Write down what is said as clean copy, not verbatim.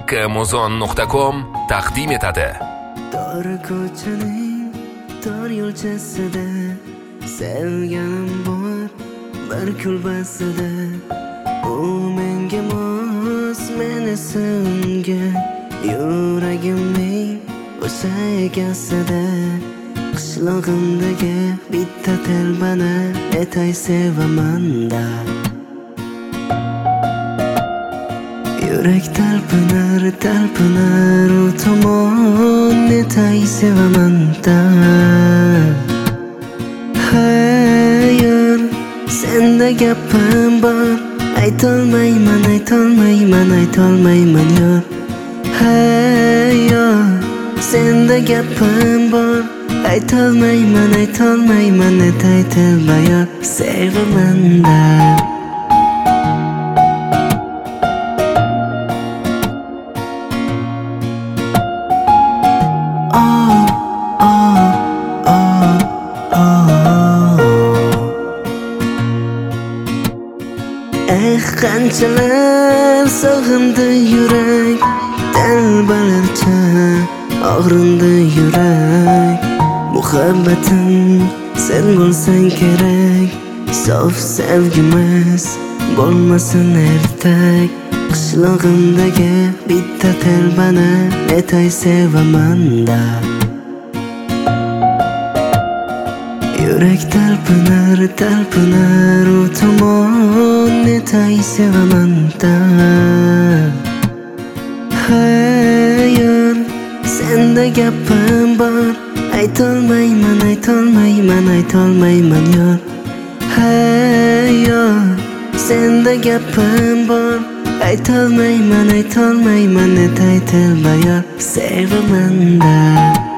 Makkamuzon.com taqdim etadi. Tor ko'chaning tor yo'lchasida sevganim bor bir kulbasida. U menga mos, men esa unga. Yuragimning o'sha egasida qishlog'imdagi bitta telbani etay sevaman-da. Yürek talpinar, talpinar u tomon etay sevaman-da. Hayır, sende gapim bor, aytolmayman, aytolmayman, aytolmayman yor. Hayır, sende gapim bor, aytolmayman, aytolmayman, etay telba yor, sevaman-da. Qanchalar sog'indi yurak, talbalarcha og'rindi yurak. Muhabbatim sen bo'lsang kerak, sof sevgimiz bo'lmasin ertak. Qishlog'imdagi bitta telbani etay sevaman-da. Yürek talpinar, talpinar u tomon etay sevaman-da. Hayır, sende gapim bor, aytolmayman, aytolmayman, aytolmayman yor. Hayır, sende gapim bor, aytolmayman, aytolmayman, etay telba yor, sevaman-da.